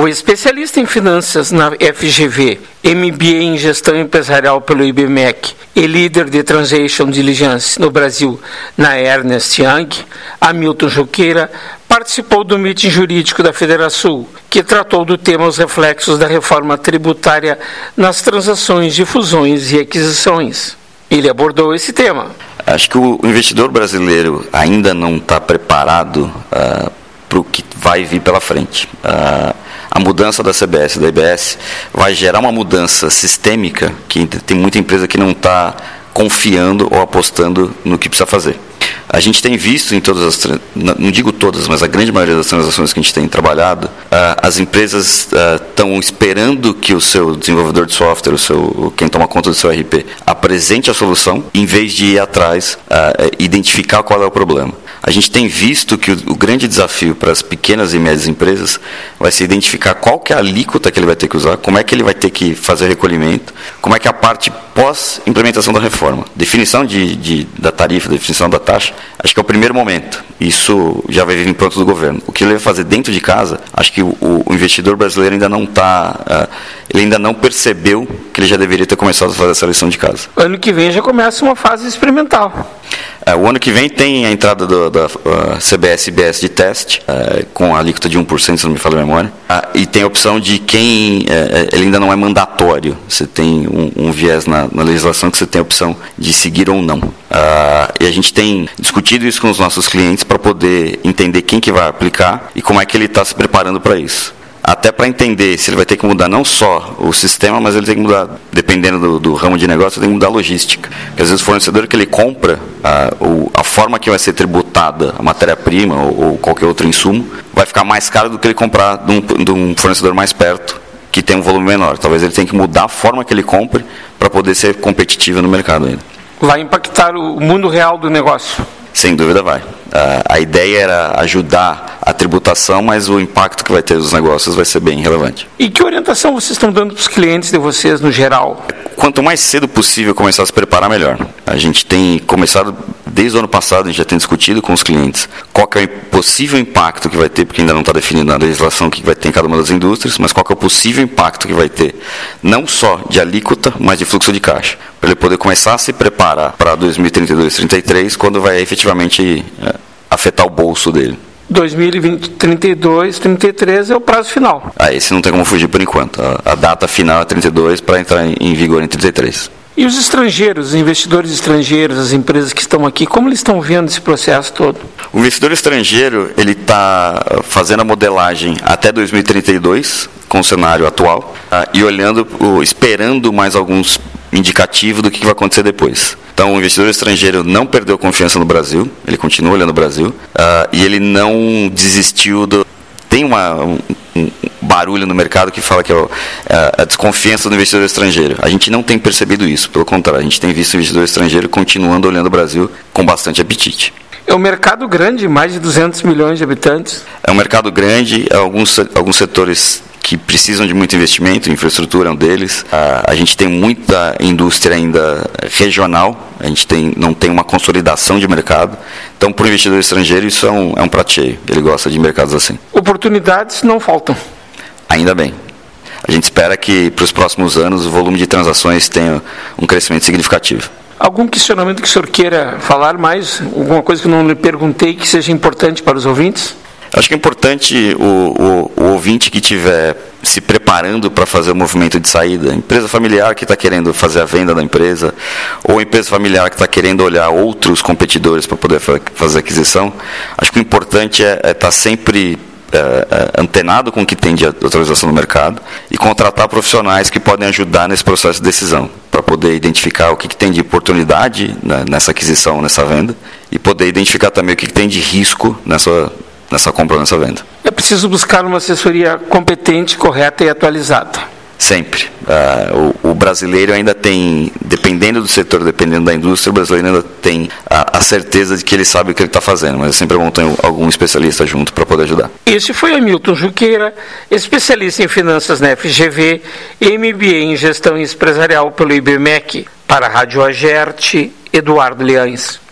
O especialista em finanças na FGV, MBA em gestão empresarial pelo IBMEC e líder de Transaction Diligence no Brasil na Ernst Young, Hamilton Junqueira, participou do meeting jurídico da Federação, que tratou do tema os reflexos da reforma tributária nas transações de fusões e aquisições. Ele abordou esse tema. Acho que o investidor brasileiro ainda não está preparado para o que vai vir pela frente. A mudança da CBS e da IBS vai gerar uma mudança sistêmica que tem muita empresa que não está confiando ou apostando no que precisa fazer. A gente tem visto em todas as, não digo todas, mas a grande maioria das transações que a gente tem trabalhado, as empresas estão esperando que o seu desenvolvedor de software, quem toma conta do seu RP, apresente a solução, em vez de ir atrás, identificar qual é o problema. A gente tem visto que o grande desafio para as pequenas e médias empresas vai ser identificar qual que é a alíquota que ele vai ter que usar, como é que ele vai ter que fazer o recolhimento, como é que é a parte pós-implementação da reforma. Definição da tarifa, definição da taxa, acho que é o primeiro momento. Isso já vai vir pronto do governo. O que ele vai fazer dentro de casa, acho que o investidor brasileiro ainda não está... ele ainda não percebeu que ele já deveria ter começado a fazer essa lição de casa. Ano que vem já começa uma fase experimental. O ano que vem tem a entrada da CBS e IBS de teste, com a alíquota de 1%, se não me falha a memória. E tem a opção de quem... ele ainda não é mandatório. Você tem um viés na legislação que você tem a opção de seguir ou não. E a gente tem discutido isso com os nossos clientes para poder entender quem que vai aplicar e como é que ele está se preparando para isso. Até para entender se ele vai ter que mudar não só o sistema, mas ele tem que mudar, dependendo do ramo de negócio, ele tem que mudar a logística. Porque às vezes o fornecedor que ele compra, a forma que vai ser tributada a matéria-prima ou qualquer outro insumo, vai ficar mais caro do que ele comprar de um fornecedor mais perto, que tem um volume menor. Talvez ele tenha que mudar a forma que ele compre para poder ser competitivo no mercado ainda. Vai impactar o mundo real do negócio? Sem dúvida vai. A ideia era ajudar a tributação, mas o impacto que vai ter nos negócios vai ser bem relevante. E que orientação vocês estão dando para os clientes de vocês no geral? Quanto mais cedo possível começar a se preparar, melhor. A gente tem começado, desde o ano passado, a gente já tem discutido com os clientes qual que é o possível impacto que vai ter, porque ainda não está definido na legislação o que vai ter em cada uma das indústrias, mas qual que é o possível impacto que vai ter, não só de alíquota, mas de fluxo de caixa, para ele poder começar a se preparar para 2032, 2033, quando vai efetivamente afetar o bolso dele. 2032, 33 é o prazo final. Esse não tem como fugir por enquanto. A data final é 32 para entrar em vigor em 33. E os estrangeiros, os investidores estrangeiros, as empresas que estão aqui, como eles estão vendo esse processo todo? O investidor estrangeiro, ele está fazendo a modelagem até 2032, com o cenário atual, e olhando, esperando mais alguns indicativos do que vai acontecer depois. Então, o investidor estrangeiro não perdeu confiança no Brasil, ele continua olhando o Brasil, e ele não desistiu do... Tem um barulho no mercado que fala que é a desconfiança do investidor estrangeiro. A gente não tem percebido isso, pelo contrário, a gente tem visto o investidor estrangeiro continuando olhando o Brasil com bastante apetite. É um mercado grande, mais de 200 milhões de habitantes. É um mercado grande, alguns setores que precisam de muito investimento, infraestrutura é um deles. A gente tem muita indústria ainda regional, a gente não tem uma consolidação de mercado. Então, para o investidor estrangeiro, isso é um prato cheio. Ele gosta de mercados assim. Oportunidades não faltam. Ainda bem. A gente espera que, para os próximos anos, o volume de transações tenha um crescimento significativo. Algum questionamento que o senhor queira falar mais? Alguma coisa que eu não lhe perguntei que seja importante para os ouvintes? Acho que é importante o ouvinte que estiver se preparando para fazer o movimento de saída, empresa familiar que está querendo fazer a venda da empresa, ou empresa familiar que está querendo olhar outros competidores para poder fazer a aquisição, acho que o importante é estar sempre antenado com o que tem de atualização no mercado e contratar profissionais que podem ajudar nesse processo de decisão, para poder identificar o que tem de oportunidade nessa aquisição, nessa venda, e poder identificar também o que tem de risco nessa compra ou nessa venda. É preciso buscar uma assessoria competente, correta e atualizada. Sempre. O brasileiro ainda tem, dependendo do setor, dependendo da indústria, o brasileiro ainda tem a certeza de que ele sabe o que ele está fazendo, mas sempre é bom ter algum especialista junto para poder ajudar. Este foi Hamilton Junqueira, especialista em finanças na FGV, MBA em gestão empresarial pelo IBMEC. Para a Rádio Agerte, Eduardo Leães.